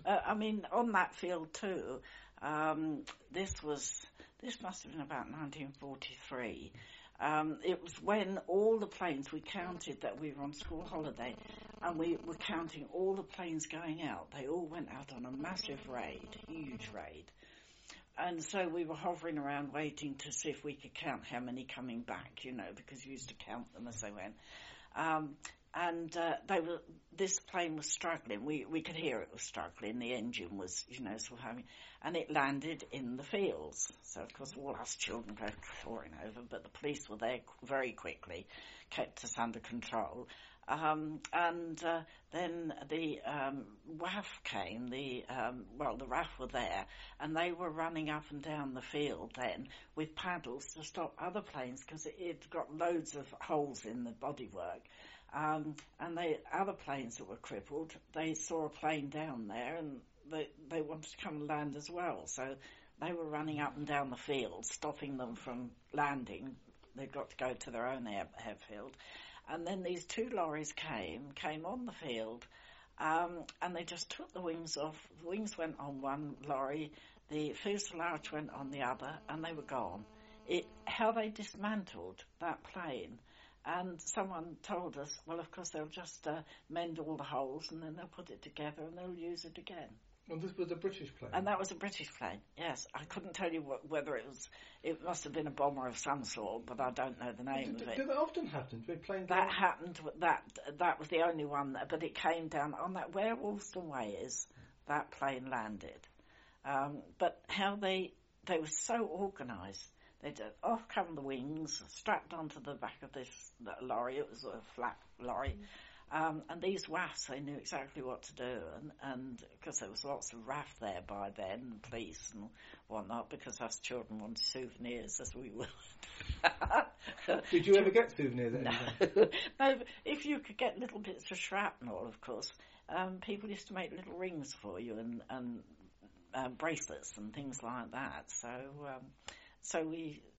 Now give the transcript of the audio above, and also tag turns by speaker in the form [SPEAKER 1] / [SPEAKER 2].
[SPEAKER 1] I mean, on that field too, this must have been about 1943. It was when all the planes, we counted that we were on school holiday, and we were counting all the planes going out. They all went out on a massive raid, huge raid. And so we were hovering around waiting to see if we could count how many coming back, because we used to count them as they went. This plane was struggling. We could hear it was struggling. The engine was, sort of having, and it landed in the fields. So of course all us children go clawing over, but the police were there very quickly, kept us under control. Then the RAF came. The RAF were there, and they were running up and down the field then with paddles to stop other planes because it got loads of holes in the bodywork. And other planes that were crippled, they saw a plane down there and they wanted to come and land as well. So they were running up and down the field, stopping them from landing. They'd got to go to their own airfield. And then these two lorries came on the field, and they just took the wings off. The wings went on one lorry, the fuselage went on the other, and they were gone. How they dismantled that plane. And someone told us, well, of course, they'll just mend all the holes and then they'll put it together and they'll use it again.
[SPEAKER 2] And this was a British plane?
[SPEAKER 1] And that was a British plane, yes. I couldn't tell you whether it must have been a bomber of some sort, but I don't know the name of it.
[SPEAKER 2] Did that often happen?
[SPEAKER 1] That happened, that was the only one, but it came down on that, where Wolston Way is, that plane landed. But how they were so organised. They'd off come the wings, strapped onto the back of this lorry. It was a flat lorry. And these RAFs, they knew exactly what to do. And because there was lots of RAF there by then, police and whatnot, because us children wanted souvenirs, as we would.
[SPEAKER 2] Did you ever get souvenirs?
[SPEAKER 1] No. No, but if you could get little bits of shrapnel, of course, people used to make little rings for you and bracelets and things like that. So we